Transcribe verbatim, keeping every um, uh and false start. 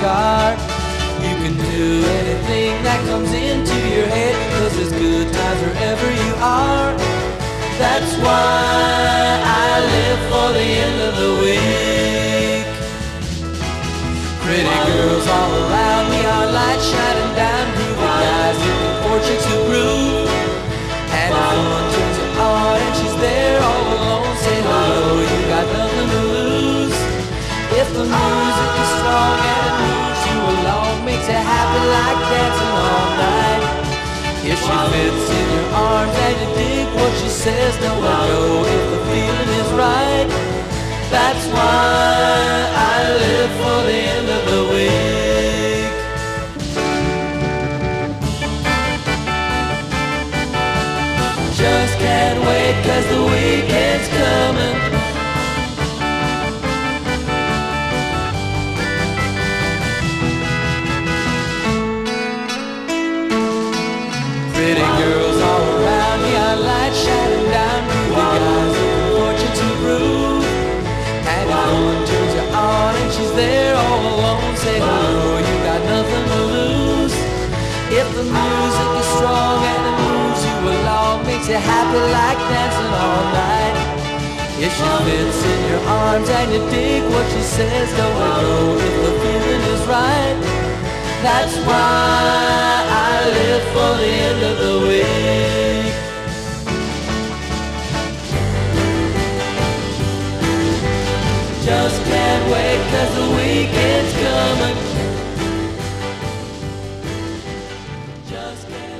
car. You can do anything that comes into your head, 'cause it's good times wherever you are. That's why I live for the end of the week. Pretty girls all around me are lights shining down through the guys looking for chicks to groove. And if one turns you on and she's there all alone, say hello, you got nothing to lose. If the music is strong and it moves you along, makes you happy like dancing all night. If she fits in your arms and you dig what she says, don't let go if the feeling is right. That's why I live for the end of the week. Just can't wait 'cause the weekend's coming. Pretty girls all around me are lights shining down through the guys looking for you to groove. And if one turns you on and she's there all alone, say hello, you got nothing to lose. If the music is strong and it moves you along, makes you happy like dancing all night. If she fits in your arms and you dig what she says, don't let go if the feeling is right. That's why I live for the end of the week. Just can't wait 'cause the weekend's coming. Just can't